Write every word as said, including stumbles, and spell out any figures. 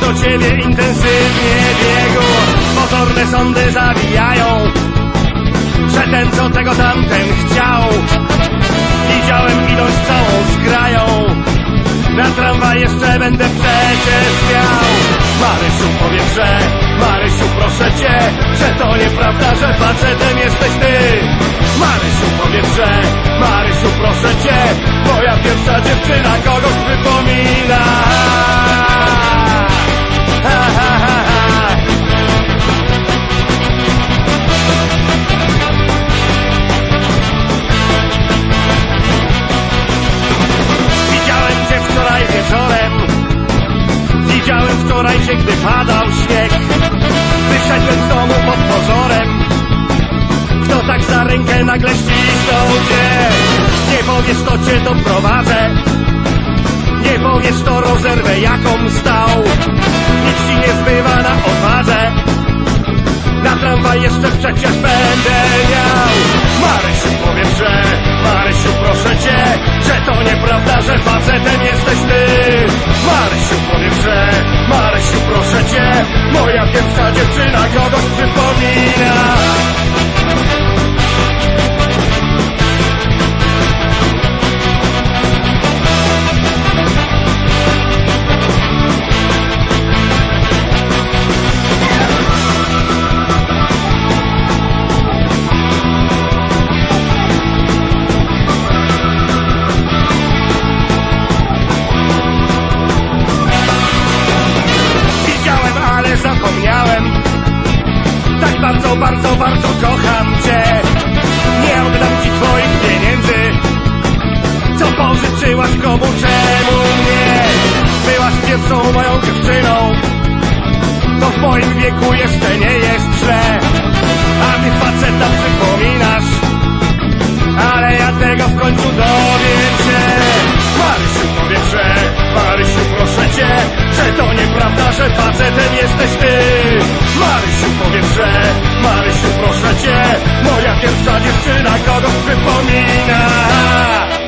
do ciebie intensywnie biegł. Pozorne sądy zabijają, że ten co tego tamten chciał. Widziałem idąc całą zgrają, na tramwaj jeszcze będę przecież miał. Marysiu, powietrze, Marysiu, proszę cię, że to nieprawda, że facetem jesteś ty. Marysiu, powietrze, Marysiu, proszę cię, moja pierwsza dziewczyna kogoś przypomina. Ha, ha, ha, ha. Widziałem cię wczoraj wieczorem, widziałem wczoraj cię, gdy padał śnieg. Wyszedłem z domu pod pozorem, kto tak za rękę nagle ścisnął cię. Nie powiesz, to cię doprowadzę, nie powiesz, to rozerwę jaką stał. Nic ci nie zbywa na odwadze, na tramwaj jeszcze przecież będę miał. Marysiu, powietrze, Marysiu, proszę cię, że to nieprawda, że facetem jesteś ty. Marysiu, powietrze, Marysiu, proszę cię, moja pierwsza dziewczyna kogoś przypomina. Zapomniałem, tak bardzo, bardzo, bardzo kocham cię. Nie oddam ci twoich pieniędzy, co pożyczyłaś komu, czemu nie. Byłaś pierwszą moją dziewczyną, to w moim wieku jeszcze nie jest źle. A ty faceta przypominasz, ale ja tego w końcu dowiem się. Marysiu, powietrze, Marysiu, proszę cię, że to nieprawda, że facetem jesteś ty. Marysiu, powietrze, Marysiu, proszę cię, moja pierwsza dziewczyna kogoś przypomina.